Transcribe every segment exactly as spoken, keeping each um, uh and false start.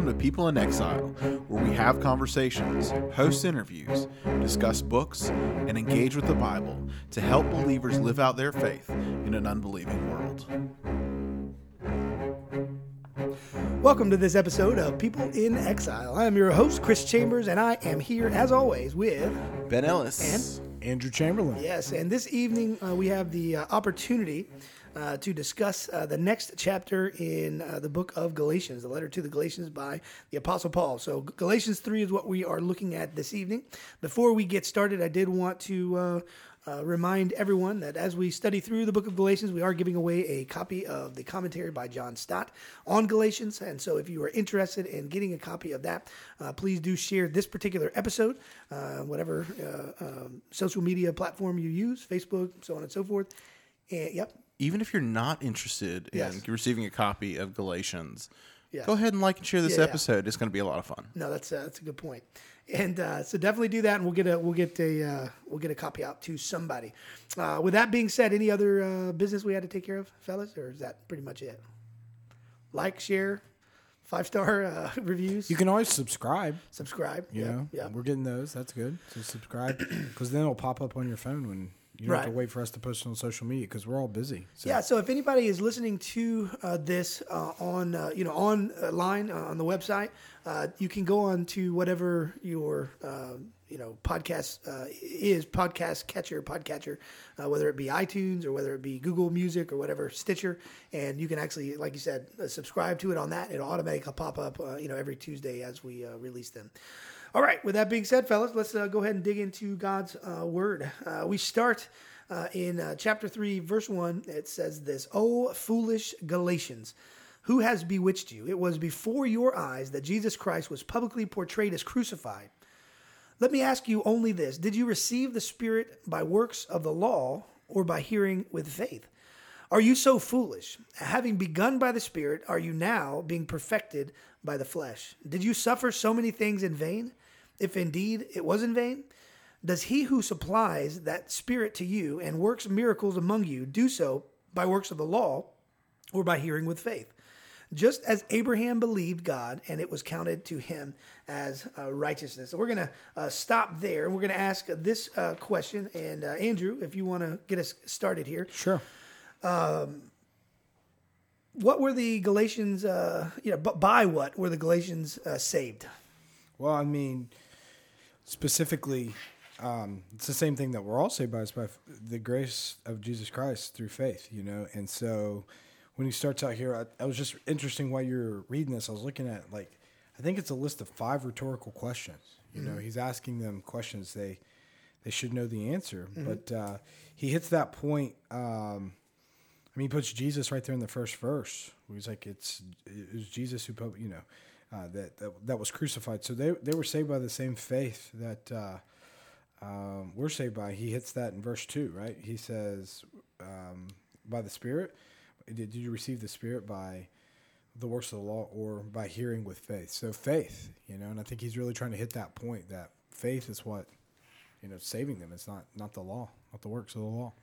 Welcome to People in Exile, where we have conversations, host interviews, discuss books, and engage with the Bible to help believers live out their faith in an unbelieving world. Welcome to this episode of People in Exile. I am your host, Chris Chambers, and I am here, as always, with Ben Ellis and Andrew Chamberlain. Yes, and this evening uh, we have the uh, opportunity uh, to discuss uh, the next chapter in uh, the book of Galatians, the letter to the Galatians by the Apostle Paul. So Galatians three is what we are looking at this evening. Before we get started, I did want to uh, uh, remind everyone that as we study through the book of Galatians, we are giving away a copy of the commentary by John Stott on Galatians. And so if you are interested in getting a copy of that, uh, please do share this particular episode, uh, whatever uh, um, social media platform you use, Facebook, so on and so forth. And, yep. Even if you're not interested in Yes. receiving a copy of Galatians, Yes. go ahead and like and share this Yeah, yeah. episode. It's going to be a lot of fun. No, that's uh, that's a good point, and uh, so definitely do that, and we'll get a we'll get a uh, we'll get a copy out to somebody. Uh, with that being said, any other uh, business we had to take care of, fellas, or is that pretty much it? Like, share, five star uh, reviews. You can always subscribe. subscribe. You yeah, know, yeah. we're getting those. That's good. So subscribe, because then it'll pop up on your phone when you don't Right. have to wait for us to post it on social media, because we're all busy. So. Yeah, so if anybody is listening to uh, this uh, on uh, you know online uh, on the website, uh, you can go on to whatever your uh, you know podcast uh, is podcast catcher, podcatcher, uh, whether it be iTunes or whether it be Google Music or whatever, Stitcher, and you can actually, like you said, uh, subscribe to it on that. It'll automatically pop up uh, you know every Tuesday as we uh, release them. All right, with that being said, fellas, let's uh, go ahead and dig into God's uh, word. Uh, we start uh, in uh, chapter three, verse one. It says this: "O foolish Galatians, who has bewitched you? It was before your eyes that Jesus Christ was publicly portrayed as crucified. Let me ask you only this: did you receive the Spirit by works of the law or by hearing with faith? Are you so foolish? Having begun by the Spirit, are you now being perfected by the flesh? Did you suffer so many things in vain? If indeed it was in vain, does he who supplies that Spirit to you and works miracles among you do so by works of the law or by hearing with faith? Just as Abraham believed God, and it was counted to him as uh, righteousness." So we're going to uh, stop there. We're going to ask this uh, question. And uh, Andrew, if you want to get us started here. Sure. What were the Galatians, uh, you know, b- by what were the Galatians uh, saved? Well, I mean, specifically, um, it's the same thing that we're all saved by, is by the grace of Jesus Christ through faith, you know. And so when he starts out here, I, I was just interesting while you're reading this, I was looking at, like, I think it's a list of five rhetorical questions. You mm-hmm. know, he's asking them questions they they should know the answer. Mm-hmm. But uh, he hits that point. Um, I mean, he puts Jesus right there in the first verse. Where he's like, it's it was Jesus who, you know, uh, that, that that was crucified. So they they were saved by the same faith that uh, um, we're saved by. He hits that in verse two, right? He says, um, by the Spirit. Did, did you receive the Spirit by the works of the law or by hearing with faith? So faith, you know, and I think he's really trying to hit that point that faith is what, you know, saving them. It's not not the law, not the works of the law.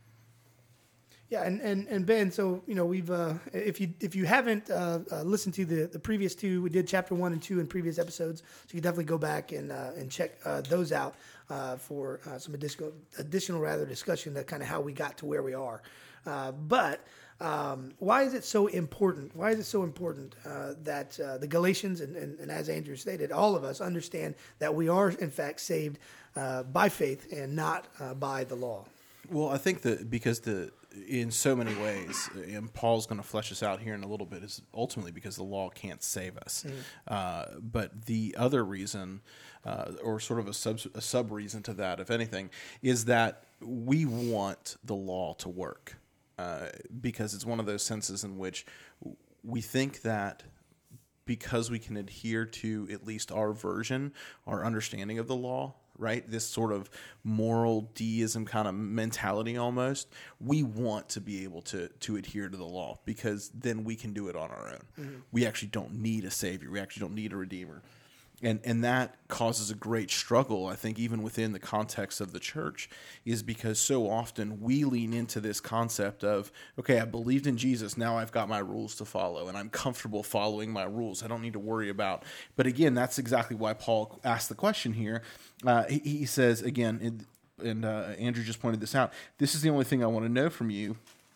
Yeah, and, and, and Ben, so, you know, we've, uh, if you if you haven't uh, uh, listened to the, the previous two, we did chapter one and two in previous episodes, so you can definitely go back and uh, and check uh, those out uh, for uh, some additional, additional rather discussion that kind of how we got to where we are. Uh, but um, why is it so important? Why is it so important uh, that uh, the Galatians, and, and, and as Andrew stated, all of us understand that we are, in fact, saved uh, by faith and not uh, by the law? Well, I think that because the in so many ways, and Paul's going to flesh this out here in a little bit, is ultimately because the law can't save us. Mm-hmm. Uh, but the other reason, uh, or sort of a sub a sub reason to that, if anything, is that we want the law to work, uh, because it's one of those senses in which we think that because we can adhere to at least our version, our understanding of the law, right? This sort of moral deism kind of mentality almost. We want to be able to to adhere to the law because then we can do it on our own. Mm-hmm. We actually don't need a savior. We actually don't need a redeemer. And and that causes a great struggle, I think, even within the context of the church, is because so often we lean into this concept of, okay, I believed in Jesus, now I've got my rules to follow, and I'm comfortable following my rules. I don't need to worry about. But again, that's exactly why Paul asked the question here. Uh, he, he says, again, and, and uh, Andrew just pointed this out, this is the only thing I want to know from you.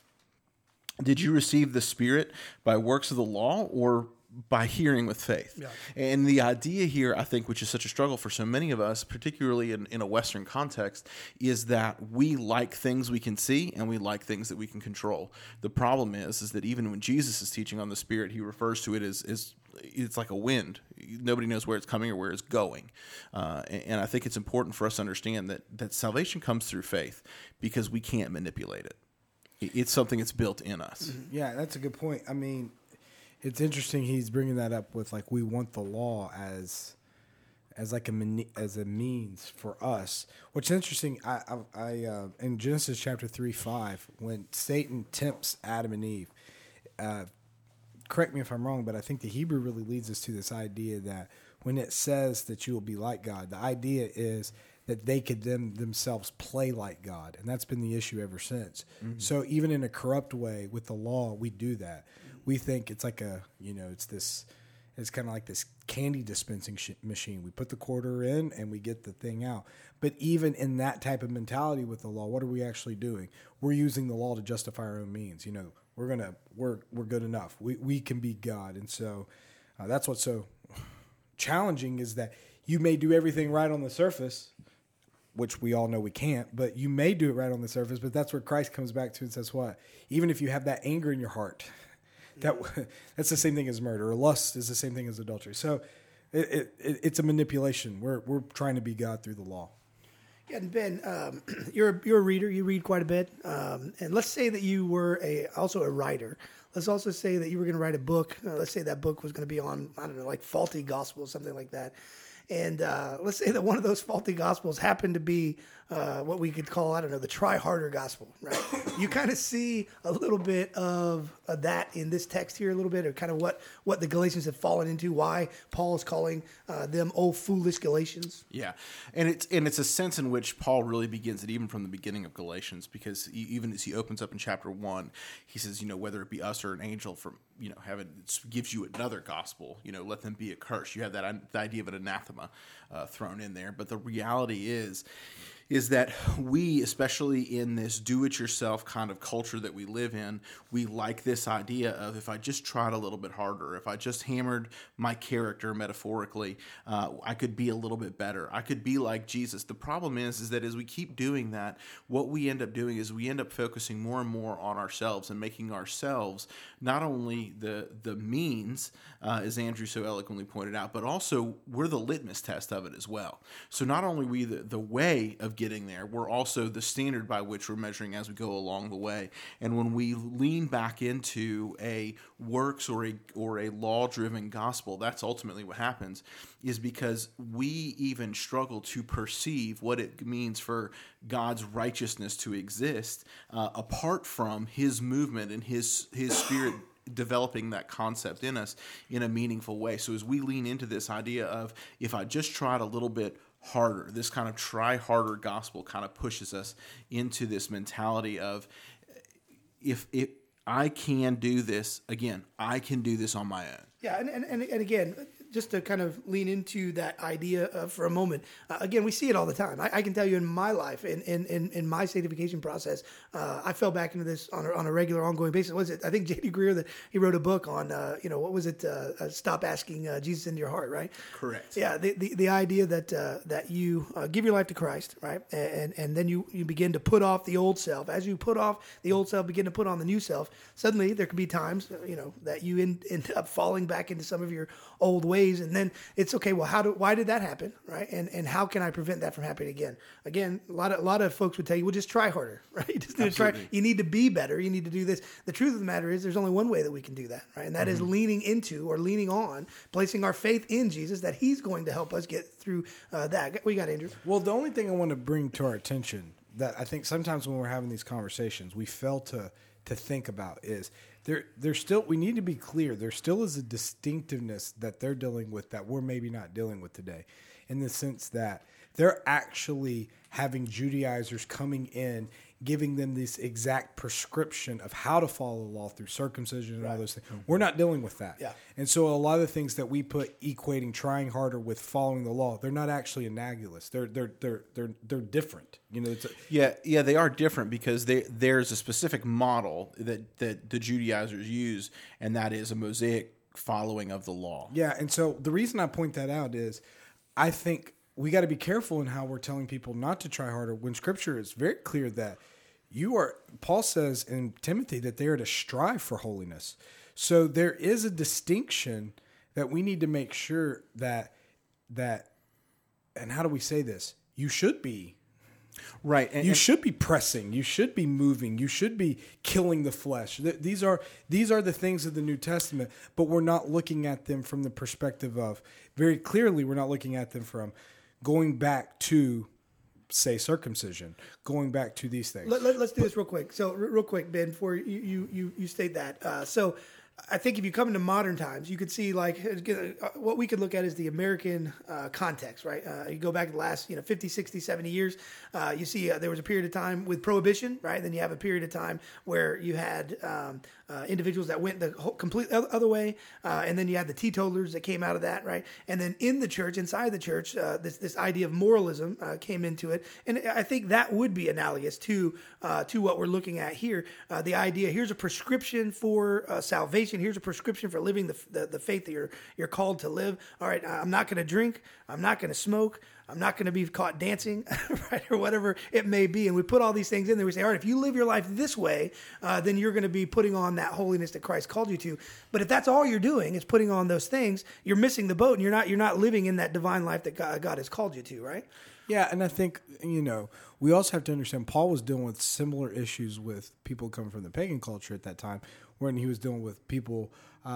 Did you receive the Spirit by works of the law or by hearing with faith? Yeah. And the idea here, I think, which is such a struggle for so many of us, particularly in, in a Western context, is that we like things we can see and we like things that we can control. The problem is, is that even when Jesus is teaching on the Spirit, he refers to it as, as it's like a wind. Nobody knows where it's coming or where it's going. Uh, and, and I think it's important for us to understand that, that salvation comes through faith because we can't manipulate it. It's something that's built in us. Yeah, that's a good point. I mean, it's interesting he's bringing that up with, like, we want the law as as like a as a means for us. What's interesting, I, I, I uh, in Genesis chapter three five, when Satan tempts Adam and Eve, uh, correct me if I'm wrong, but I think the Hebrew really leads us to this idea that when it says that you will be like God, the idea is that they could them themselves play like God. And that's been the issue ever since. Mm-hmm. So even in a corrupt way with the law, we do that. We think it's like a, you know, it's this, it's kind of like this candy dispensing sh- machine. We put the quarter in and we get the thing out. But even in that type of mentality with the law, what are we actually doing? We're using the law to justify our own means. You know, we're going to, we're, we're good enough. We, we can be God. And so uh, that's what's so challenging is that you may do everything right on the surface, which we all know we can't, but you may do it right on the surface, but that's where Christ comes back to and says what? Even if you have that anger in your heart, that that's the same thing as murder, or lust is the same thing as adultery. So it, it, it's a manipulation. We're we're trying to be God through the law. Yeah, and Ben, um, you're you're a reader. You read quite a bit, um, and let's say that you were a also a writer. Let's also say that you were going to write a book. Uh, let's say that book was going to be on, I don't know, like faulty gospel, something like that. And uh, let's say that one of those faulty gospels happened to be uh, what we could call, I don't know, the try harder gospel, right? You kind of see a little bit of, of that in this text here, a little bit, or kind of what, what the Galatians have fallen into, why Paul is calling uh, them, oh, foolish Galatians. Yeah, and it's and it's a sense in which Paul really begins it even from the beginning of Galatians, because he, even as he opens up in chapter one, he says, you know, whether it be us or an angel from, you know, heaven gives you another gospel, you know, let them be accursed. You have that the idea of an anathema uh, thrown in there, but the reality is, is that we, especially in this do-it-yourself kind of culture that we live in, we like this idea of if I just tried a little bit harder, if I just hammered my character metaphorically, uh, I could be a little bit better. I could be like Jesus. The problem is, is that as we keep doing that, what we end up doing is we end up focusing more and more on ourselves and making ourselves not only the the means, uh, as Andrew so eloquently pointed out, but also we're the litmus test of it as well. So not only are we the, the way of getting there, we're also the standard by which we're measuring as we go along the way. And when we lean back into a works or a or a law-driven gospel, that's ultimately what happens, is because we even struggle to perceive what it means for God's righteousness to exist uh, apart from his movement and his his spirit developing that concept in us in a meaningful way. So as we lean into this idea of if I just tried a little bit harder, this kind of try harder gospel kind of pushes us into this mentality of if if I can do this, again, I can do this on my own. Yeah, and, and, and again, just to kind of lean into that idea uh, for a moment, uh, again, we see it all the time. I, I can tell you in my life, in in, in, in my sanctification process, uh, I fell back into this on a, on a regular, ongoing basis. What was it? I think J D Greer, that he wrote a book on, uh, you know, what was it? Uh, uh, Stop asking uh, Jesus into your heart, right? Correct. Yeah, the the, the idea that uh, that you uh, give your life to Christ, right, and and then you, you begin to put off the old self. As you put off the old self, begin to put on the new self. Suddenly, there could be times, you know, that you end, end up falling back into some of your old ways, and then it's okay. Well, how do why did that happen, right? And and how can I prevent that from happening again? Again, a lot of a lot of folks would tell you, well, just try harder, right? You just need to try. You need to be better. You need to do this. The truth of the matter is, there's only one way that we can do that, right? And that mm-hmm. is leaning into or leaning on, placing our faith in Jesus, that He's going to help us get through uh, that. What you got, Andrew? Well, the only thing I want to bring to our attention that I think sometimes when we're having these conversations, we fail to to think about is there there's still, we need to be clear, there still is a distinctiveness that they're dealing with that we're maybe not dealing with today, in the sense that they're actually having Judaizers coming in, giving them this exact prescription of how to follow the law through circumcision and right. all those things. Mm-hmm. We're not dealing with that. Yeah. And so a lot of the things that we put equating trying harder with following the law, they're not actually analogous. They're they're they're they're they're different. You know, it's a, yeah, yeah, they are different because they, there's a specific model that, that the Judaizers use, and that is a Mosaic following of the law. Yeah, and so the reason I point that out is I think we got to be careful in how we're telling people not to try harder when Scripture is very clear that you are, Paul says in Timothy that they are to strive for holiness. So there is a distinction that we need to make sure that, that, and how do we say this? You should be. Right. And, you and, should be pressing. You should be moving. You should be killing the flesh. These are these are the things of the New Testament, but we're not looking at them from the perspective of, very clearly, we're not looking at them from going back to, say, circumcision, going back to these things. Let, let, let's do this real quick. So, real quick, Ben, before you you you, you state that. Uh, so, I think if you come into modern times, you could see like what we could look at is the American uh, context, right? Uh, you go back to the last, you know, fifty, sixty, seventy years, uh, you see uh, there was a period of time with prohibition, right? Then you have a period of time where you had um, uh, individuals that went the whole complete other way, uh, and then you had the teetotalers that came out of that, right? And then in the church, inside the church, uh, this this idea of moralism uh, came into it, and I think that would be analogous to uh, to what we're looking at here. Uh, the idea, here's a prescription for uh, salvation. Here's a prescription for living the, the the faith that you're you're called to live. All right, I'm not going to drink. I'm not going to smoke. I'm not going to be caught dancing, right, or whatever it may be. And we put all these things in there. We say, all right, if you live your life this way, uh, then you're going to be putting on that holiness that Christ called you to. But if that's all you're doing is putting on those things, you're missing the boat, and you're not you're not living in that divine life that God, God has called you to, right? Yeah, and I think, you know, we also have to understand Paul was dealing with similar issues with people coming from the pagan culture at that time, when he was dealing with people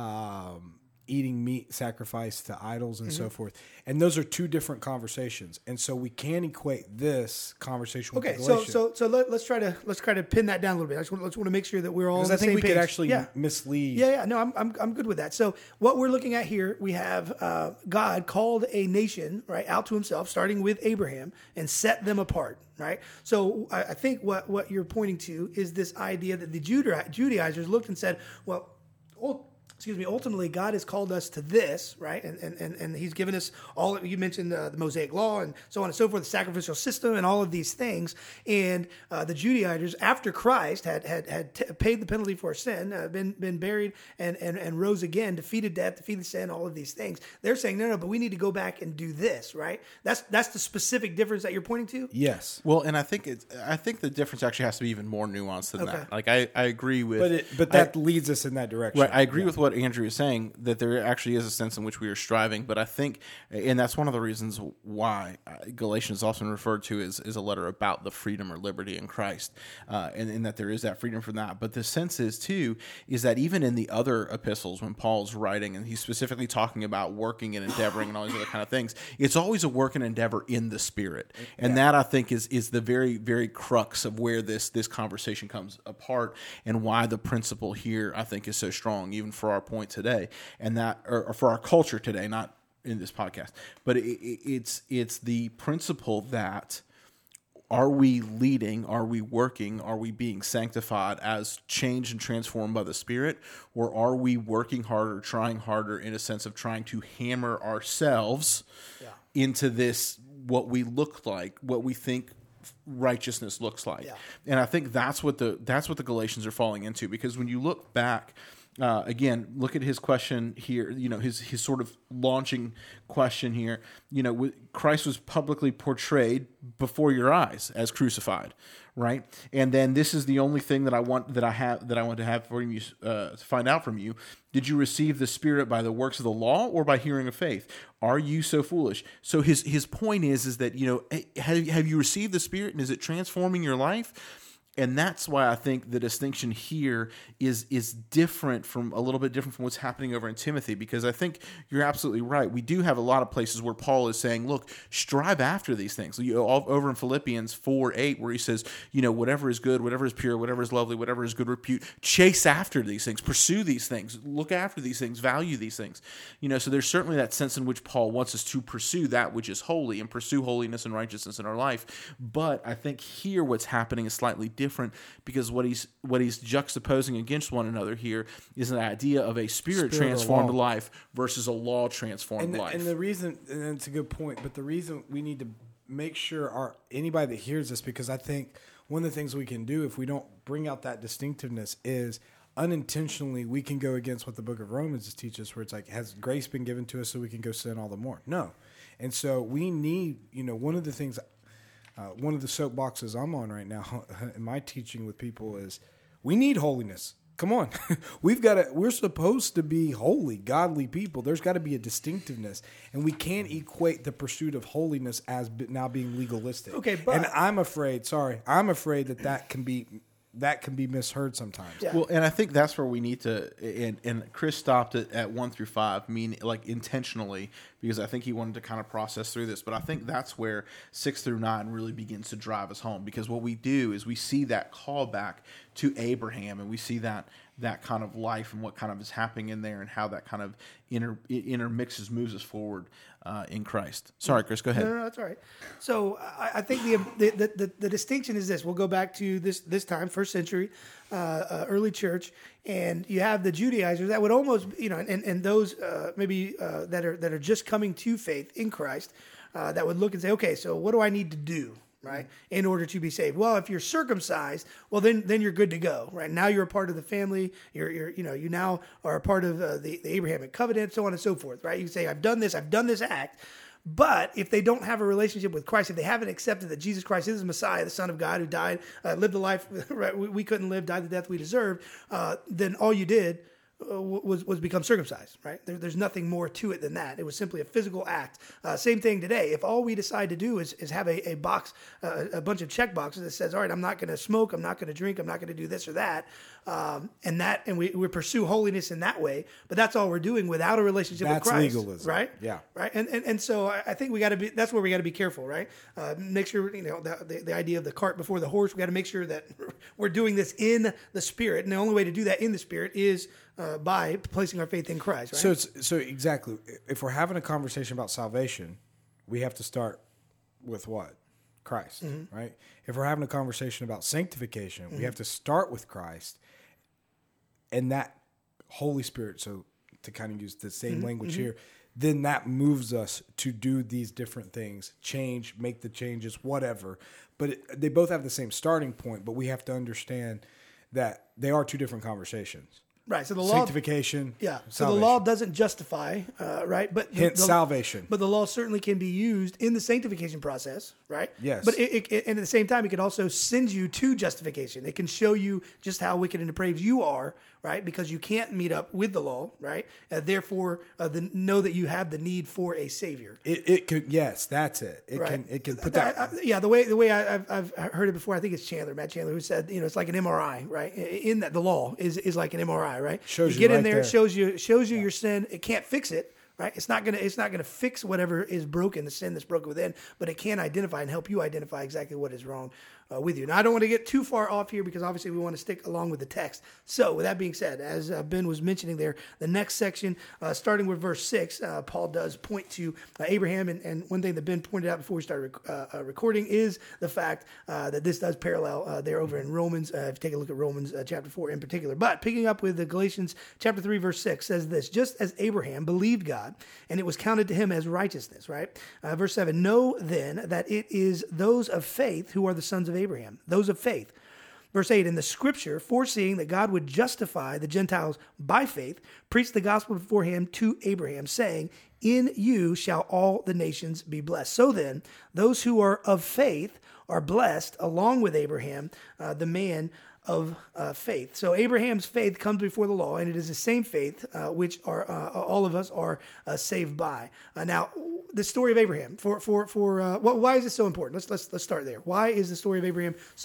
um, eating meat sacrificed to idols and mm-hmm. so forth. And those are two different conversations. And so we can equate this conversation with okay, the so so so let, let's try to let's try to pin that down a little bit. I just want, let's want to make sure that we're all on the I think same we page. could actually yeah. mislead. Yeah, yeah, no, I'm I'm I'm good with that. So what we're looking at here, we have uh, God called a nation, right, out to himself, starting with Abraham, and set them apart, right? So I, I think what what you're pointing to is this idea that the Juda- Judaizers looked and said, well, oh, excuse me, ultimately God has called us to this, right? And and and, and he's given us all, you mentioned uh, the Mosaic law and so on and so forth, the sacrificial system and all of these things. And uh, the Judaizers, after Christ had had had t- paid the penalty for sin, uh, been been buried and, and and rose again, defeated death, defeated sin, all of these things, they're saying, no, no, but we need to go back and do this, right? That's that's the specific difference that you're pointing to? Yes. Well, and I think it's, I think the difference actually has to be even more nuanced than Okay. that. Like I, I agree with, But it, but that I, leads us in that direction. right. I agree Yeah. with what Andrew is saying, that there actually is a sense in which we are striving. But I think, and that's one of the reasons why Galatians is often referred to as, as a letter about the freedom or liberty in Christ, uh, and, and that there is that freedom from that. But the sense is too is that even in the other epistles, when Paul's writing and he's specifically talking about working and endeavoring and all these other kind of things, it's always a work and endeavor in the Spirit, and yeah. that I think is is the very very crux of where this this conversation comes apart, and why the principle here I think is so strong, even for our point today, and that or, or for our culture today, not in this podcast, but it, it, it's it's the principle that are we leading, are we working, are we being sanctified as changed and transformed by the Spirit, or are we working harder, trying harder in a sense of trying to hammer ourselves yeah. into this, what we look like, what we think righteousness looks like. Yeah. And I think that's what the that's what the Galatians are falling into, because when you look back, Uh, again, look at his question here, you know, his his sort of launching question here. You know, Christ was publicly portrayed before your eyes as crucified, right? And then this is the only thing that I want that I have that I want to have for you uh, to find out from you. Did you receive the Spirit by the works of the law or by hearing of faith? Are you so foolish? So his his point is is that, you know, have have you received the Spirit, and is it transforming your life? And that's why I think the distinction here is is different from a little bit different from what's happening over in Timothy, because I think you're absolutely right. We do have a lot of places where Paul is saying, look, strive after these things. You know, all over in Philippians four eight, where he says, you know, whatever is good, whatever is pure, whatever is lovely, whatever is good repute, chase after these things, pursue these things, look after these things, value these things. You know, so there's certainly that sense in which Paul wants us to pursue that which is holy and pursue holiness and righteousness in our life. But I think here what's happening is slightly different. Different because what he's what he's juxtaposing against one another here is an idea of a spirit, Spirit transformed law. life versus a law transformed And the, life. and the reason, and it's a good point, but the reason we need to make sure our anybody that hears this, because I think one of the things we can do if we don't bring out that distinctiveness is unintentionally we can go against what the book of Romans teaches, where it's like, has grace been given to us so we can go sin all the more? No. And so we need, you know, one of the things. Uh, one of the soapboxes I'm on right now in my teaching with people is we need holiness. Come on. We've got to, we're supposed to be holy, godly people. There's got to be a distinctiveness, and we can't equate the pursuit of holiness as be, now being legalistic. Okay, but and I'm afraid, sorry, I'm afraid that that can be that can be misheard sometimes. Yeah. Well, and I think that's where we need to, and, and Chris stopped it at one through five, mean like intentionally, because I think he wanted to kind of process through this. But I think that's where six through nine really begins to drive us home, because what we do is we see that call back to Abraham, and we see that that kind of life and what kind of is happening in there and how that kind of inter, intermixes, moves us forward uh, in Christ. Sorry, Chris, go ahead. No, no, no, that's all right. So I, I think the, the the the distinction is this. We'll go back to this this time, first century, uh, uh, early church, and you have the Judaizers that would almost, you know, and and those uh, maybe uh, that are that are just coming to faith in Christ, uh, that would look and say, okay, so what do I need to do, right, in order to be saved? Well, if you're circumcised, well, then then you're good to go, right? Now you're a part of the family. You're, you're you know, you now are a part of uh, the, the Abrahamic covenant, so on and so forth, right? You say, I've done this, I've done this act. But if they don't have a relationship with Christ, if they haven't accepted that Jesus Christ is the Messiah, the Son of God who died, uh, lived the life right, we, we couldn't live, died the death we deserved, uh, then all you did Uh, was was become circumcised, right? There, there's nothing more to it than that. It was simply a physical act. Uh, same thing today. If all we decide to do is is have a, a box, uh, a bunch of check boxes that says, all right, I'm not going to smoke, I'm not going to drink, I'm not going to do this or that, um, and that, and we, we pursue holiness in that way, but that's all we're doing without a relationship That's with Christ. legalism. Right? Yeah. Right? And and, and so I, I think we got to be, that's where we got to be careful, right? Uh, make sure, you know, the, the, the idea of the cart before the horse, we got to make sure that we're doing this in the Spirit, and the only way to do that in the Spirit is Uh, by placing our faith in Christ, right? So it's so exactly. If we're having a conversation about salvation, we have to start with what? Christ, mm-hmm. right? If we're having a conversation about sanctification, mm-hmm. we have to start with Christ and that Holy Spirit. So to kind of use the same mm-hmm. language mm-hmm. here, then that moves us to do these different things, change, make the changes, whatever. But it, they both have the same starting point, but we have to understand that they are two different conversations. Right. So the law, sanctification. Yeah. So salvation. the law doesn't justify, uh, right? But the, hence the, salvation. But the law certainly can be used in the sanctification process, right? Yes. But it, it, and at the same time, it can also send you to justification. It can show you just how wicked and depraved you are, right? Because you can't meet up with the law, right? Uh, therefore, uh, the, know that you have the need for a savior. It, it could, yes, that's it. It right. can, it can put that. I, I, yeah, the way the way I, I've, I've heard it before, I think it's Chandler, Matt Chandler, who said, you know, it's like an M R I, right? In that the law is is like an M R I, right? Shows you you get in right there, there. shows you shows you yeah. your sin. It can't fix it. Right, it's not gonna it's not gonna fix whatever is broken, the sin that's broken within, but it can identify and help you identify exactly what is wrong uh, with you. Now, I don't want to get too far off here because obviously we want to stick along with the text. So, with that being said, as uh, Ben was mentioning there, the next section, uh, starting with verse six, uh, Paul does point to uh, Abraham, and, and one thing that Ben pointed out before we started rec- uh, uh, recording is the fact uh, that this does parallel uh, there over in Romans. Uh, if you take a look at Romans uh, chapter four in particular, but picking up with the Galatians chapter three verse six says this: just as Abraham believed God, and it was counted to him as righteousness, right? Uh, verse seven, know then that it is those of faith who are the sons of Abraham, those of faith. Verse eight, in the scripture, foreseeing that God would justify the Gentiles by faith, preached the gospel beforehand to Abraham, saying, in you shall all the nations be blessed. So then, those who are of faith are blessed along with Abraham, uh, the man of uh, faith. So Abraham's faith comes before the law, and it is the same faith uh, which are uh, all of us are uh, saved by. Uh, now, the story of Abraham. For for for uh, why is it so important? Let's let's let's start there. Why is the story of Abraham so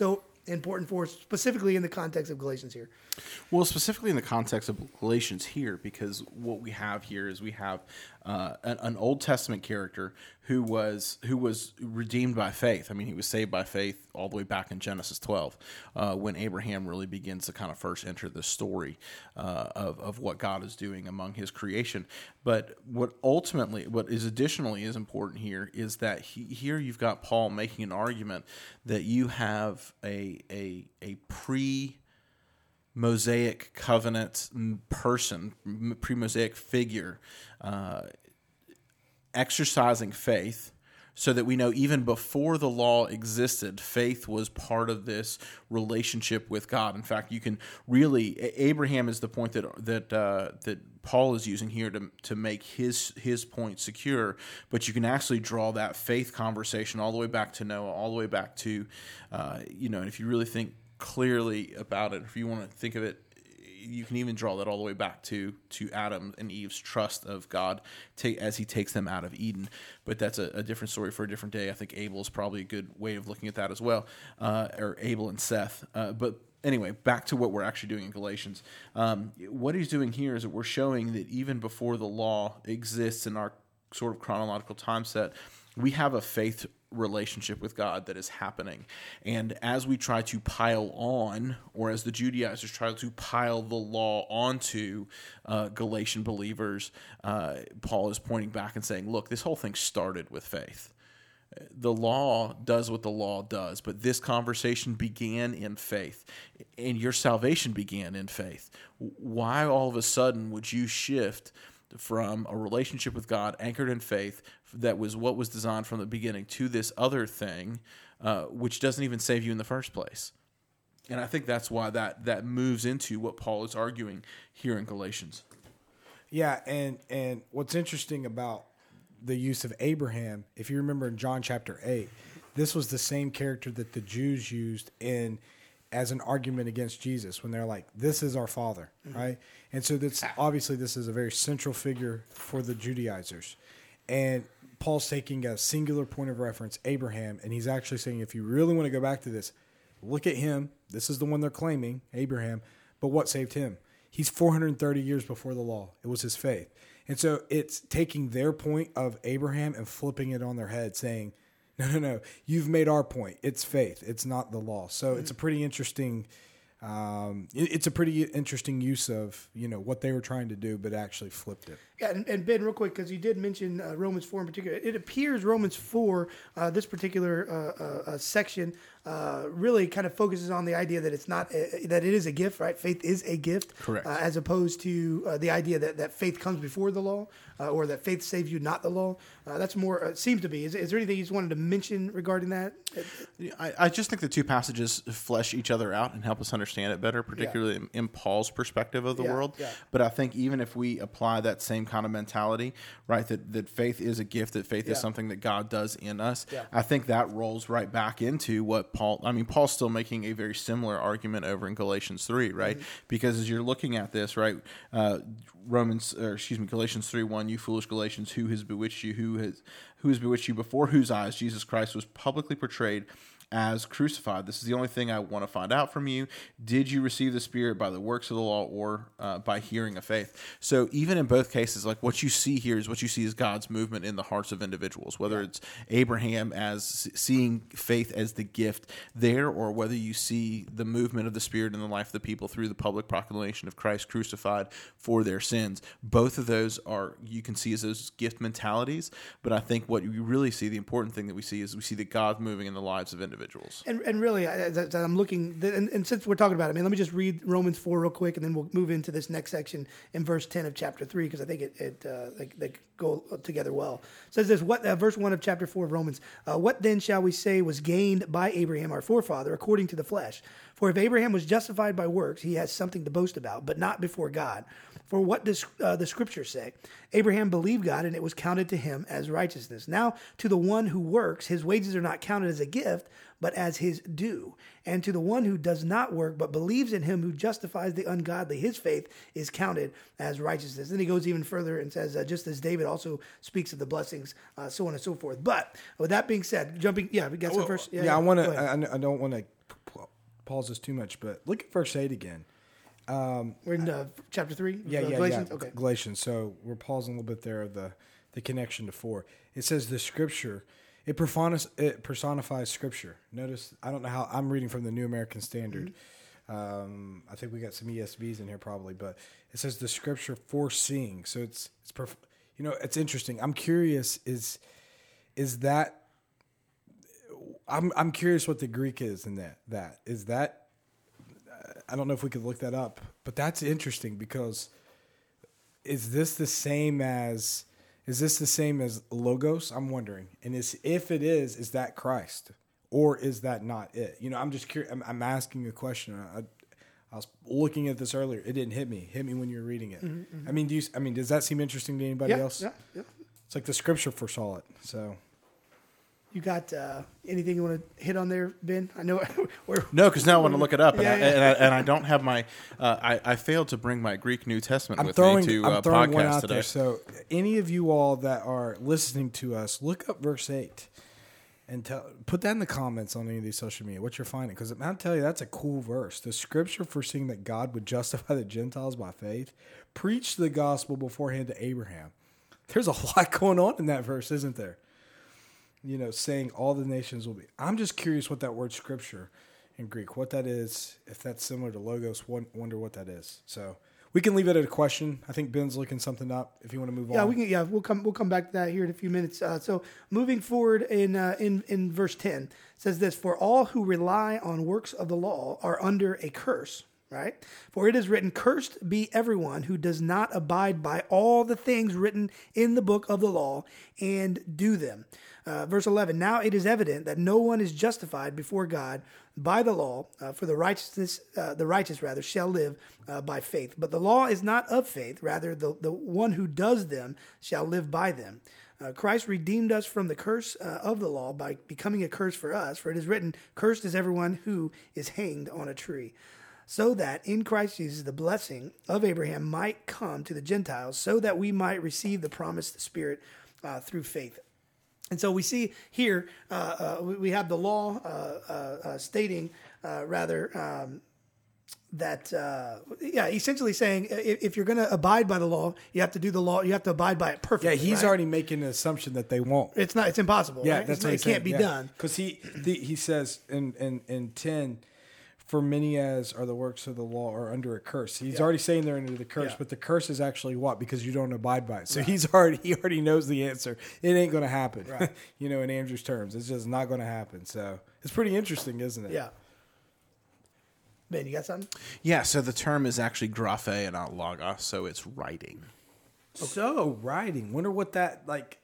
important for us, specifically in the context of Galatians here? Well, specifically in the context of Galatians here, because what we have here is we have uh, an, an Old Testament character who was who was redeemed by faith. I mean, he was saved by faith all the way back in Genesis twelve, uh, when Abraham really begins to kind of first enter the story uh, of of what God is doing among His creation. But what ultimately, what is additionally is important here is that he, here you've got Paul making an argument that you have a a a pre Mosaic covenant person, pre-Mosaic figure, uh, exercising faith, so that we know even before the law existed, faith was part of this relationship with God. In fact, you can really, Abraham is the point that that uh, that Paul is using here to to make his his point secure. But you can actually draw that faith conversation all the way back to Noah, all the way back to, uh, you know, and if you really think clearly about it, if you want to think of it, you can even draw that all the way back to to Adam and Eve's trust of God take, as he takes them out of Eden. But that's a, a different story for a different day. I think Abel is probably a good way of looking at that as well, uh, or Abel and Seth. Uh, but anyway, back to what we're actually doing in Galatians. Um, what he's doing here is that we're showing that even before the law exists in our sort of chronological time set, we have a faith relationship with God that is happening. And as we try to pile on, or as the Judaizers try to pile the law onto uh, Galatian believers, uh, Paul is pointing back and saying, look, this whole thing started with faith. The law does what the law does, but this conversation began in faith, and your salvation began in faith. Why all of a sudden would you shift from a relationship with God anchored in faith that was what was designed from the beginning to this other thing, uh, which doesn't even save you in the first place? And I think that's why that that moves into what Paul is arguing here in Galatians. Yeah, and and what's interesting about the use of Abraham, if you remember in John chapter eight, this was the same character that the Jews used in as an argument against Jesus when they're like, this is our father, mm-hmm. right? And so that's obviously this is a very central figure for the Judaizers. And Paul's taking a singular point of reference, Abraham, and he's actually saying, if you really want to go back to this, look at him. This is the one they're claiming, Abraham. But what saved him? He's four hundred thirty years before the law. It was his faith. And so it's taking their point of Abraham and flipping it on their head, saying, no, no, no, you've made our point. It's faith. It's not the law. So mm-hmm. it's a pretty interesting um, it, it's a pretty interesting use of, you know, what they were trying to do, but actually flipped it. Yeah, and, and Ben, real quick, because you did mention uh, Romans four in particular. It appears Romans four, uh, this particular uh, uh, uh, section, uh, really kind of focuses on the idea that it's not a, that it is a gift, right? Faith is a gift, correct? Uh, as opposed to uh, the idea that, that faith comes before the law, uh, or that faith saves you, not the law. Uh, that's more uh, seems to be. Is, is there anything you just wanted to mention regarding that? I, I just think the two passages flesh each other out and help us understand it better, particularly yeah. in, in Paul's perspective of the yeah, world. Yeah. But I think even if we apply that same kind of mentality, right, that, that faith is a gift, that faith yeah. is something that God does in us, yeah. I think that rolls right back into what Paul, I mean, Paul's still making a very similar argument over in Galatians three, right? Mm-hmm. Because as you're looking at this, right, uh, Romans, or excuse me, Galatians three one, you foolish Galatians, who has bewitched you, who has, who has bewitched you, before whose eyes Jesus Christ was publicly portrayed as crucified. This is the only thing I want to find out from you. Did you receive the Spirit by the works of the law, or uh, by hearing of faith? So even in both cases, like what you see here is what you see is God's movement in the hearts of individuals, whether it's Abraham as seeing faith as the gift there, or whether you see the movement of the Spirit in the life of the people through the public proclamation of Christ crucified for their sins. Both of those are, you can see as those gift mentalities, but I think what you really see, the important thing that we see is we see that God's moving in the lives of individuals. And and really, I, I'm looking, and, and since we're talking about it, I mean, let me just read Romans four real quick, and then we'll move into this next section in verse ten of chapter three, because I think it, it uh, they, they go together well. It says this, what uh, verse one of chapter four of Romans, uh, what then shall we say was gained by Abraham, our forefather, according to the flesh? For if Abraham was justified by works, he has something to boast about, but not before God. For what does uh, the scripture say? Abraham believed God, and it was counted to him as righteousness. Now, to the one who works, his wages are not counted as a gift, but as his due. And to the one who does not work, but believes in him who justifies the ungodly, his faith is counted as righteousness. Then he goes even further and says, uh, just as David also speaks of the blessings, uh, so on and so forth. But with that being said, jumping, yeah, we got some well, first. Yeah, yeah, I want to. I, I don't want to pause this too much, but look at verse eight again. Um, We're in uh, chapter three. Yeah, uh, yeah, Galatians? yeah. Okay. Galatians. So we're pausing a little bit there of the, the connection to four. It says the scripture, it, personis, it personifies scripture. Notice, I don't know how, I'm reading from the New American Standard. Mm-hmm. Um, I think we got some E S Vs in here probably, but it says the scripture foreseeing. So it's, it's perf- you know, it's interesting. I'm curious, is, is that, I'm, I'm curious what the Greek is in that, that, is that, I don't know if we could look that up, but that's interesting because is this the same as is this the same as logos? I'm wondering, and is if it is, is that Christ or is that not it? You know, I'm just curious. I'm, I'm asking a question. I, I was looking at this earlier. It didn't hit me. Hit me when you were reading it. Mm-hmm, mm-hmm. I mean, do you? I mean, does that seem interesting to anybody yeah, else? Yeah, yeah. It's like the scripture foresaw it. So. You got uh, anything you want to hit on there, Ben? I know we're no, because now I want to look it up, and, yeah, I, yeah. and, I, and I don't have my. Uh, I, I failed to bring my Greek New Testament I'm with throwing, me to I'm uh, throwing one podcast out today. there. So, any of you all that are listening to us, look up verse eight and tell, put that in the comments on any of these social media. What you're finding, because I'll tell you that's a cool verse. The scripture foreseeing that God would justify the Gentiles by faith, preach the gospel beforehand to Abraham. There's a lot going on in that verse, isn't there? You know, saying all the nations will be. I'm just curious what that word scripture in Greek, what that is. If that's similar to logos, wonder what that is. So we can leave it at a question. I think Ben's looking something up. If you want to move yeah, on, we can. Yeah, we'll come. We'll come back to that here in a few minutes. Uh, so moving forward in uh, in in verse ten, it says this: "For all who rely on works of the law are under a curse." Right? For it is written, "Cursed be everyone who does not abide by all the things written in the book of the law and do them." Uh, verse eleven, "Now it is evident that no one is justified before God by the law, uh, for the righteousness, uh, the righteous rather, shall live uh, by faith. But the law is not of faith; rather, the, the one who does them shall live by them. Uh, Christ redeemed us from the curse uh, of the law by becoming a curse for us. For it is written, 'Cursed is everyone who is hanged on a tree.' So that in Christ Jesus the blessing of Abraham might come to the Gentiles, so that we might receive the promised Spirit uh, through faith." And so we see here, uh, uh, we have the law uh, uh, uh, stating, uh, rather, um, that, uh, yeah, essentially saying if, if you're going to abide by the law, you have to do the law, you have to abide by it perfectly. yeah, he's right? already making an assumption that they won't. It's not, it's impossible. Yeah, right? that's it's what not, he's it can't saying, be yeah. done. Because he the, he says in, in, in ten, "For many as are the works of the law are under a curse." He's Yeah. already saying they're under the curse, Yeah. but the curse is actually what? Because you don't abide by it. So right. he's already he already knows the answer. It ain't going to happen. Right. You know, in Andrew's terms, it's just not going to happen. So it's pretty interesting, isn't it? Yeah. Ben, you got something? Yeah, so the term is actually graphe and not logos, so it's writing. So writing. Wonder what that like.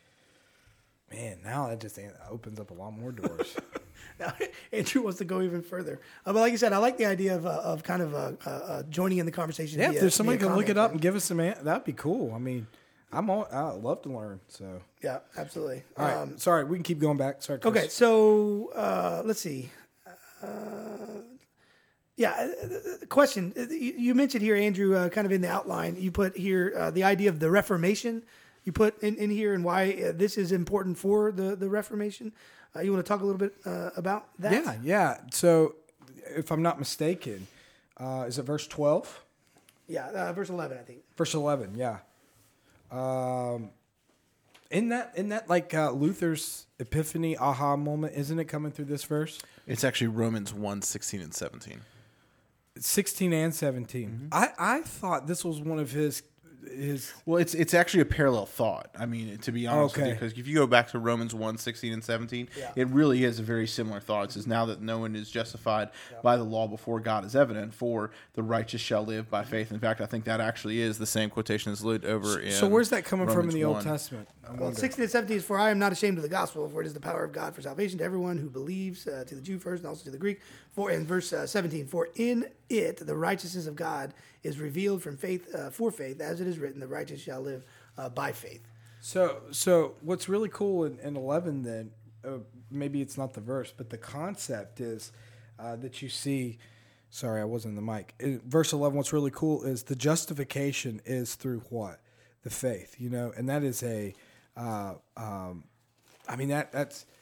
Man, now that just opens up a lot more doors. Now, Andrew wants to go even further. Uh, but like you said, I like the idea of uh, of kind of uh, uh, uh, joining in the conversation. Yeah, via, if there's somebody via can look it comment. up and give us some, an- that'd be cool. I mean, I'm all, I'd love to learn. So, Yeah, absolutely. all right, Um, sorry, we can keep going back. Sorry, Chris. okay, so uh, let's see. Uh, yeah, uh, the question uh, you you mentioned here, Andrew, uh, kind of in the outline, you put here uh, the idea of the Reformation. You put in, in here and why uh, this is important for the the Reformation. Uh, you want to talk a little bit uh, about that? Yeah, yeah. So, if I'm not mistaken, uh, is it verse twelve? Yeah, uh, verse eleven, I think. Verse eleven, yeah. Um, in that, in that, like uh, Luther's epiphany aha moment, isn't it coming through this verse? It's actually Romans one, sixteen and seventeen. Sixteen and seventeen. I, I thought this was one of his his. Well, it's it's actually a parallel thought. I mean, to be honest with Okay. you, because if you go back to Romans one, sixteen and seventeen, Yeah. it really is a very similar thought. It says, "Now that no one is justified by the law before God is evident, for the righteous shall live by faith." In fact, I think that actually is the same quotation as lit over in So where's that coming from Romans in the Old one. Testament? I Well, wonder. sixteen and seventeen is, "For I am not ashamed of the gospel, for it is the power of God for salvation to everyone who believes, uh, to the Jew first and also to the Greek." For in verse uh, seventeen, "For in it the righteousness of God is revealed from faith uh, for faith, as it is written, the righteous shall live uh, by faith." So, so what's really cool in, in eleven then, uh, maybe it's not the verse, but the concept is uh, that you see. Sorry, I wasn't in the mic. In verse eleven, what's really cool is the justification is through what? The faith, you know, and that is a. Uh, um, I mean that that's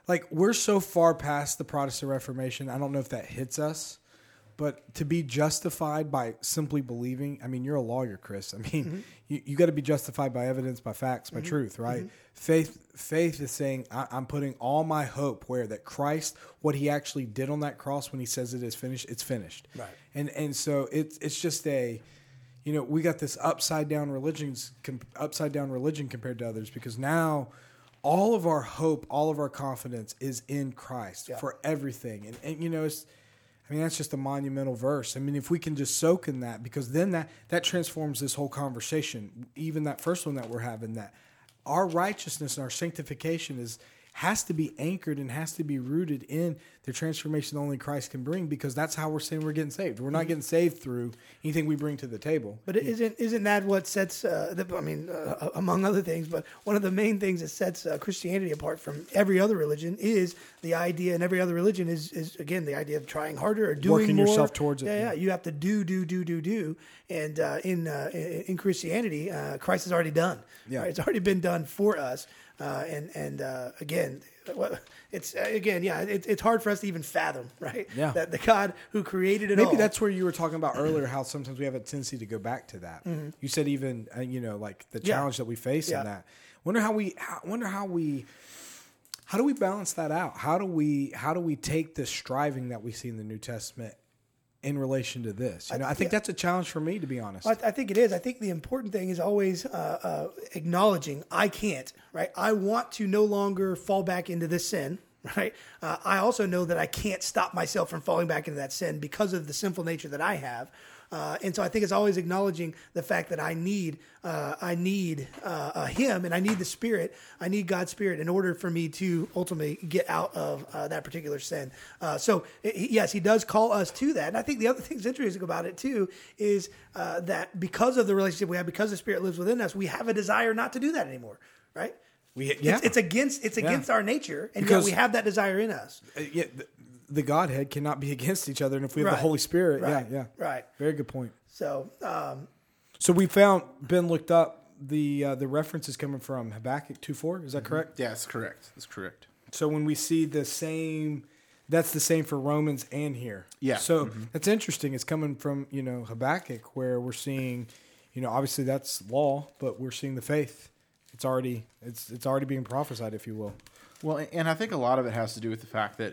like we're so far past the Protestant Reformation. I don't know if that hits us. But to be justified by simply believing, I mean, you're a lawyer, Chris. I mean, mm-hmm. you, you got to be justified by evidence, by facts, by mm-hmm. truth, right? Mm-hmm. Faith faith is saying, I, I'm putting all my hope where that Christ, what he actually did on that cross when he says it is finished, it's finished. Right. And and so it's it's just a, you know, we got this upside down religions, upside down religion compared to others because now all of our hope, all of our confidence is in Christ yeah. for everything. And, and you know, it's, I mean, that's just a monumental verse. I mean, if we can just soak in that, because then that, that transforms this whole conversation, even that first one that we're having, that our righteousness and our sanctification is has to be anchored and has to be rooted in the transformation only Christ can bring, because that's how we're saying we're getting saved. We're not getting saved through anything we bring to the table. But it isn't isn't that what sets, uh, the, I mean, uh, among other things, but one of the main things that sets uh, Christianity apart from every other religion is the idea, and every other religion is, is again, the idea of trying harder or doing Working more. yourself towards it. Yeah, yeah. You have to do, do, do, do, do. And uh, in, uh, in Christianity, uh, Christ has already done. Yeah. Right? It's already been done for us. Uh, and and uh, again, it's again, yeah, it, it's hard for us to even fathom, right? Yeah. That the God who created it Maybe all. that's where you were talking about earlier, how sometimes we have a tendency to go back to that. Mm-hmm. You said even, uh, you know, like the challenge yeah. that we face yeah. in that. Wonder how we, how, wonder how we, how do we balance that out? How do we, how do we take this striving that we see in the New Testament in relation to this? You know, I, I think yeah. that's a challenge for me, to be honest. I, I think it is. I think the important thing is always uh, uh, acknowledging I can't, right? I want to no longer fall back into this sin, right? Uh, I also know that I can't stop myself from falling back into that sin because of the sinful nature that I have. Uh, and so I think it's always acknowledging the fact that I need, uh, I need uh, uh, Him, and I need the Spirit. I need God's Spirit in order for me to ultimately get out of uh, that particular sin. Uh, so it, yes, He does call us to that. And I think the other thing that's interesting about it too is uh, that because of the relationship we have, because the Spirit lives within us, we have a desire not to do that anymore, right? We yeah. It's, it's against it's against yeah. our nature, and because, yet we have that desire in us. Uh, yeah. The, the Godhead cannot be against each other, and if we have right. the Holy Spirit, right. yeah, yeah, right, very good point. So, um, so we found Ben looked up the uh, the references coming from Habakkuk two four. Is that mm-hmm. correct? Yeah, that's correct. That's correct. So when we see the same, that's the same for Romans and here. Yeah. So mm-hmm. that's interesting. It's coming from, you know, Habakkuk, where we're seeing, you know, obviously that's law, but we're seeing the faith. It's already it's it's already being prophesied, if you will. Well, and I think a lot of it has to do with the fact that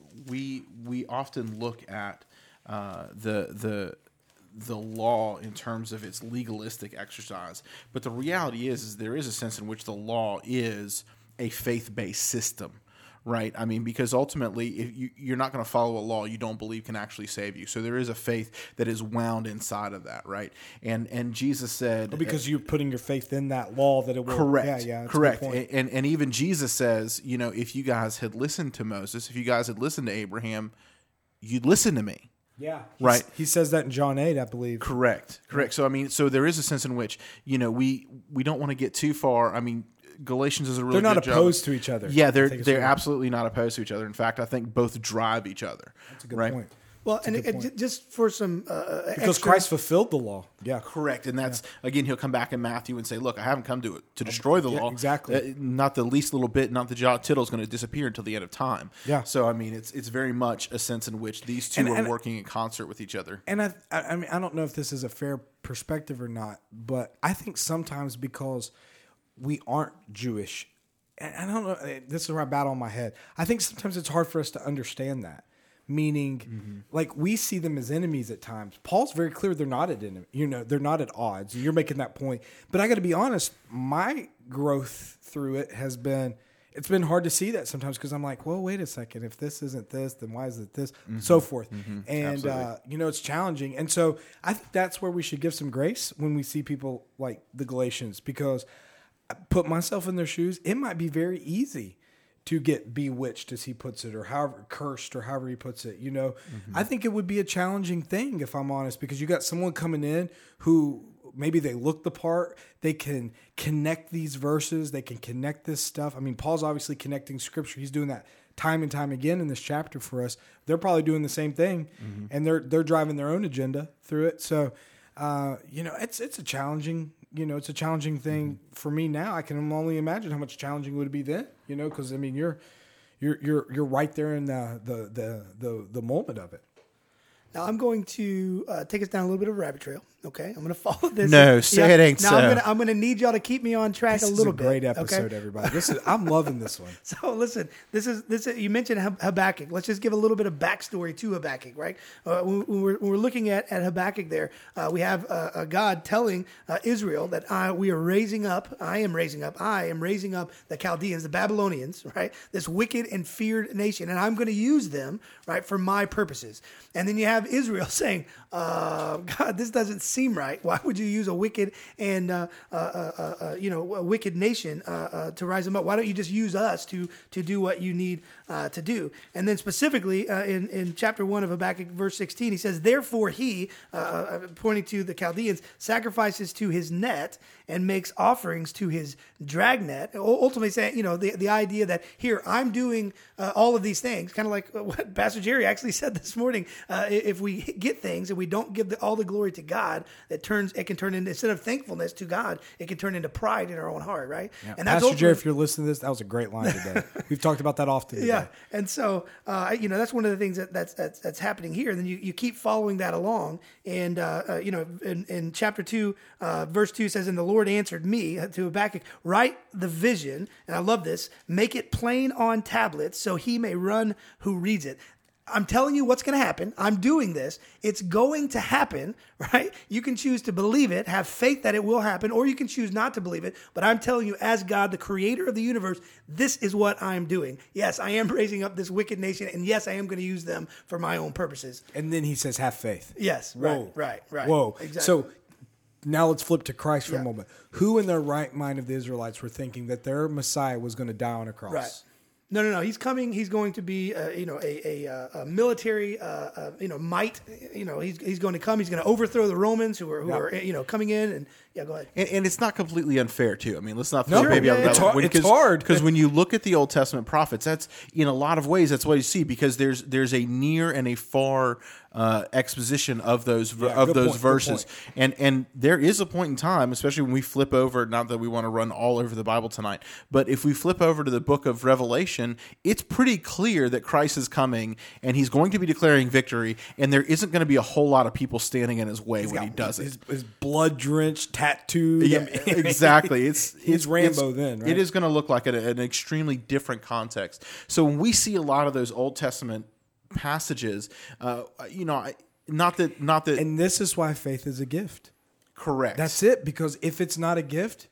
we we often look at uh, the the the law in terms of its legalistic exercise, but the reality is, is there is a sense in which the law is a faith-based system, right? I mean, because ultimately, if you, you're not going to follow a law you don't believe can actually save you. So there is a faith that is wound inside of that, right? And and Jesus said, well, because you're putting your faith in that law that it will. Correct. Yeah, yeah, correct. And, and and even Jesus says, you know, if you guys had listened to Moses, if you guys had listened to Abraham, you'd listen to me. Yeah. Right. He says that in John eight, I believe. Correct. Correct. So I mean, so there is a sense in which, you know, we we don't want to get too far. I mean, Galatians is a really they're not good opposed job. to each other. Yeah, they're they're absolutely not opposed to each other. In fact, I think both drive each other. That's a good right? point. Well, and it, it, just for some uh, because extra... Christ fulfilled the law. Yeah, correct. And that's yeah. again, he'll come back in Matthew and say, "Look, I haven't come to to destroy the yeah, law. Exactly. Uh, not the least little bit, not the jot tittle is going to disappear until the end of time." Yeah. So I mean, it's it's very much a sense in which these two and, are and, working in concert with each other. And I, I mean, I don't know if this is a fair perspective or not, but I think sometimes because we aren't Jewish, and I don't know, this is where I battle in my head. I think sometimes it's hard for us to understand that. Meaning, mm-hmm. like we see them as enemies at times. Paul's very clear they're not at enemy. You know, they're not at odds. You're making that point. But I got to be honest, my growth through it has been, it's been hard to see that sometimes because I'm like, well, wait a second. If this isn't this, then why is it this? Mm-hmm. So forth. Mm-hmm. And, uh, you know, it's challenging. And so I think that's where we should give some grace when we see people like the Galatians, because I put myself in their shoes. It might be very easy to get bewitched, as he puts it, or however cursed, or however he puts it. You know, mm-hmm. I think it would be a challenging thing, if I'm honest, because you got someone coming in who maybe they look the part, they can connect these verses, they can connect this stuff. I mean, Paul's obviously connecting scripture. He's doing that time and time again in this chapter for us. They're probably doing the same thing, mm-hmm. and they're they're driving their own agenda through it. So, uh, you know, it's it's a challenging. You know, it's a challenging thing mm-hmm. for me now. I can only imagine how much challenging it would be then, you know, because, I mean, you're you're you're you're right there in the the the the, the moment of it. Now I'm going to uh, take us down a little bit of a rabbit trail. Okay, I'm going to follow this. No, say it ain't now so. I'm going to I'm going to need y'all to keep me on track This a is little a great bit. episode, okay? everybody. This is I'm loving this one. So listen, this is this. Is, you mentioned Hab- Habakkuk. Let's just give a little bit of backstory to Habakkuk, right? Uh, when, when, we're, when we're looking at, at Habakkuk, there uh, we have uh, a God telling uh, Israel that I, we are raising up. I am raising up. I am raising up the Chaldeans, the Babylonians, right? This wicked and feared nation, and I'm going to use them, right, for my purposes. And then you have Israel saying, uh, "God, this doesn't seem right. Why would you use a wicked and uh, uh, uh, uh, you know a wicked nation uh, uh, to rise them up? Why don't you just use us to to do what you need uh, to do?" And then specifically uh, in in chapter one of Habakkuk, verse sixteen, he says, "Therefore he," uh, pointing to the Chaldeans, "sacrifices to his net and makes offerings to his dragnet." Ultimately, saying, you know, the the idea that here I'm doing uh, all of these things, kind of like what Pastor Jerry actually said this morning. Uh, if we get things and we don't give the, all the glory to God, that turns it can turn into, instead of thankfulness to God, it can turn into pride in our own heart, right? Yeah. And that's Pastor Jerry, ultimately- if you're listening to this, that was a great line today. We've talked about that often today. Yeah, and so uh, you know that's one of the things that, that's that's that's happening here. And then you, you keep following that along, and uh, uh, you know in, in chapter two, uh, verse two says, "And the Lord answered me," to Habakkuk, "Write the vision," and I love this, "make it plain on tablets, so he may run who reads it." I'm telling you what's going to happen. I'm doing this. It's going to happen, right? You can choose to believe it, have faith that it will happen, or you can choose not to believe it. But I'm telling you, as God, the creator of the universe, this is what I'm doing. Yes, I am raising up this wicked nation, and yes, I am going to use them for my own purposes. And then he says, "Have faith." Yes, Whoa. right, right, right. Whoa. Exactly. So now let's flip to Christ for Yeah. a moment. Who in their right mind of the Israelites were thinking that their Messiah was going to die on a cross? Right. No, no, no. He's coming. He's going to be, uh, you know, a, a, a military, uh, uh, you know, might. You know, he's he's going to come. He's going to overthrow the Romans who are who Yep. are you know coming in. And yeah, go ahead. And, and it's not completely unfair, too. I mean, let's not No, throw baby yeah, out yeah, the it's bathwater. hard- When- it's 'cause- hard. because when you look at the Old Testament prophets, that's in a lot of ways that's what you see, because there's there's a near and a far uh, exposition of those ver- Yeah, of good those point, good verses, point. and and there is a point in time, especially when we flip over. Not that we want to run all over the Bible tonight, but if we flip over to the book of Revelation, it's pretty clear that Christ is coming and he's going to be declaring victory, and there isn't going to be a whole lot of people standing in his way when he does it. His, his blood drenched, tattooed. Yeah, exactly. It's He's it's Rambo it's- then, right? It is going to look like a, an extremely different context. So when we see a lot of those Old Testament passages, uh, you know, I- not that not that And this is why faith is a gift. correct. That's it. Because if it's not a gift,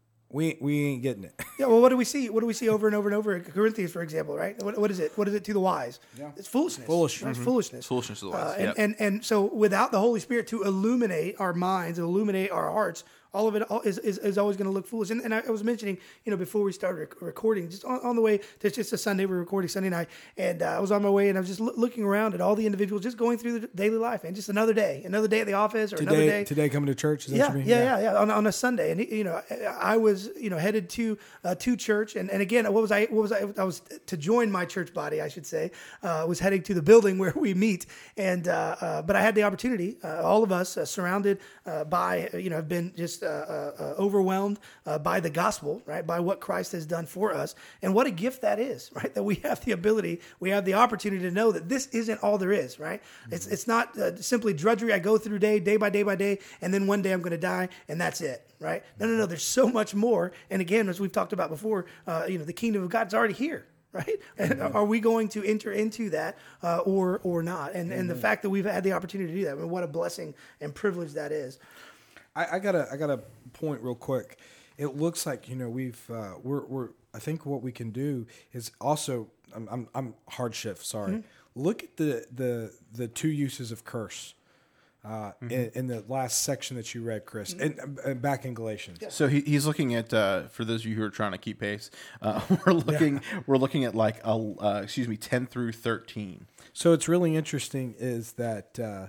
we we ain't getting it. Yeah, well, what do we see? What do we see over and over and over? Corinthians, for example, right? What, what is it? What is it to the wise? Yeah. It's foolishness. Foolish. Right? It's Mhm. foolishness. Foolishness to the wise, Uh, and, yep. and and so without the Holy Spirit to illuminate our minds, illuminate our hearts, all of it all is, is, is always going to look foolish. And, and I was mentioning, you know, before we started rec- recording, just on, on the way, it's just a Sunday, we're recording Sunday night, and uh, I was on my way, and I was just loo- looking around at all the individuals just going through the daily life, and just another day, another day at the office, or another Today, day. today coming to church. Is that Yeah, what you mean? yeah, yeah, yeah. On, on a Sunday, and you know, I was you know headed to uh, to church, and, and again, what was I? What was I? I was to join my church body, I should say. Uh, was heading to the building where we meet, and uh, uh, but I had the opportunity. Uh, all of us uh, surrounded uh, by you know have been just uh, uh, overwhelmed uh, by the gospel, right? By what Christ has done for us, and what a gift that is, right? That we have the ability, we have the opportunity to know that this isn't all there is, right? Mm-hmm. It's it's not uh, simply drudgery I go through day, day by day by day, and then one day I'm going to die, and that's it, right? No, no, no. There's so much more. And again, as we've talked about before, uh, you know, the kingdom of God's already here. Right? And Mm-hmm. are we going to enter into that uh, or or not? And mm-hmm. and the fact that we've had the opportunity to do that, I mean, what a blessing and privilege that is. I, I gotta I gotta point real quick. It looks like you know we've uh, we're we're I think what we can do is also I'm I'm, I'm hard shift. Sorry. Mm-hmm. Look at the the the two uses of curse. Uh, mm-hmm. in, in the last section that you read, Chris, mm-hmm. and, and back in Galatians. Yeah. So he, he's looking at uh, for those of you who are trying to keep pace. Uh, we're looking yeah. we're looking at like a, uh, excuse me ten through thirteen. So it's really interesting is that uh,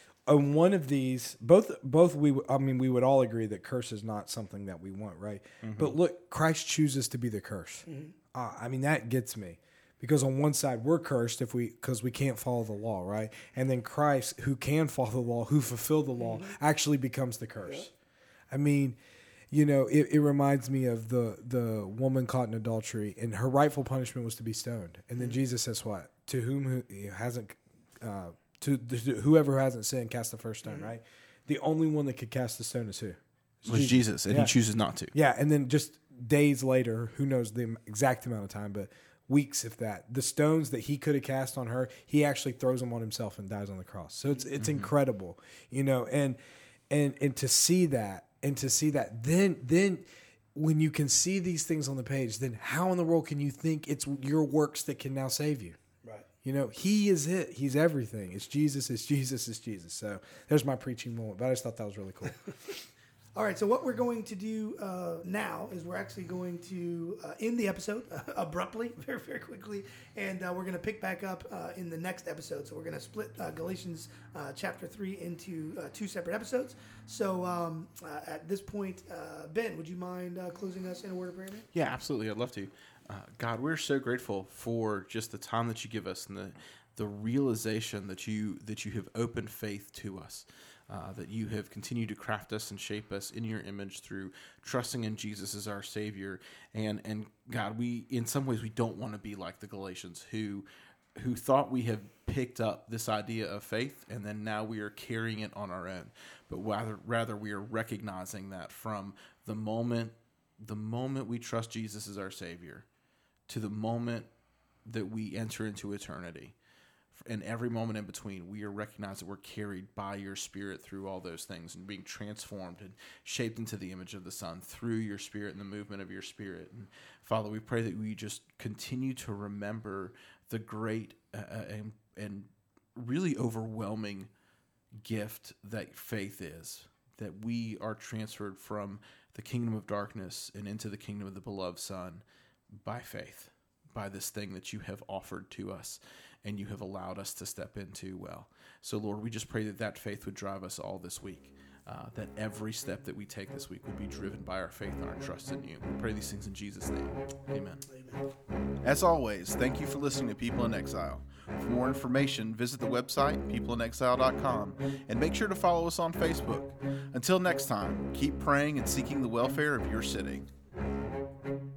on one of these, both both we I mean we would all agree that curse is not something that we want, right? Mm-hmm. But look, Christ chooses to be the curse. Mm-hmm. Uh, I mean that gets me. Because on one side we're cursed if we because we can't follow the law, right? And then Christ, who can follow the law, who fulfilled the law, mm-hmm. actually becomes the curse. Yeah. I mean, you know, it, it reminds me of the the woman caught in adultery, and her rightful punishment was to be stoned. And then Jesus says, "What? To whom who hasn't, uh, to, the, to whoever hasn't sinned, cast the first stone." Mm-hmm. Right? The only one that could cast the stone is who? It's was Jesus, Jesus and yeah. he chooses not to. Yeah, and then just days later, who knows the exact amount of time, but weeks, if that, the stones that he could have cast on her, he actually throws them on himself and dies on the cross. So it's it's mm-hmm. incredible, you know, and and and to see that. And to see that, then then when you can see these things on the page, then how in the world can you think it's your works that can now save you? Right. You know, he is it. He's everything. It's Jesus. It's Jesus. It's Jesus. So there's my preaching moment. But I just thought that was really cool. All right, so what we're going to do uh, now is we're actually going to uh, end the episode uh, abruptly, very, very quickly, and uh, we're going to pick back up uh, in the next episode. So we're going to split uh, Galatians uh, chapter three into uh, two separate episodes. So um, uh, at this point, uh, Ben, would you mind uh, closing us in a word of prayer, man? Yeah, absolutely. I'd love to. Uh, God, we're so grateful for just the time that you give us and the the realization that you that you have opened faith to us. Uh, that you have continued to craft us and shape us in your image through trusting in Jesus as our Savior. And and God, we in some ways we don't want to be like the Galatians who who thought we have picked up this idea of faith and then now we are carrying it on our own. But rather rather we are recognizing that from the moment the moment we trust Jesus as our Savior to the moment that we enter into eternity. And every moment in between, we are recognized that we're carried by your Spirit through all those things and being transformed and shaped into the image of the Son through your Spirit and the movement of your Spirit. And Father, we pray that we just continue to remember the great uh, and, and really overwhelming gift that faith is, that we are transferred from the kingdom of darkness and into the kingdom of the beloved Son by faith, by this thing that you have offered to us and you have allowed us to step into well. So, Lord, we just pray that that faith would drive us all this week, uh, that every step that we take this week would be driven by our faith and our trust in you. We pray these things in Jesus' name. Amen. Amen. As always, thank you for listening to People in Exile. For more information, visit the website, people in exile dot com, and make sure to follow us on Facebook. Until next time, keep praying and seeking the welfare of your city.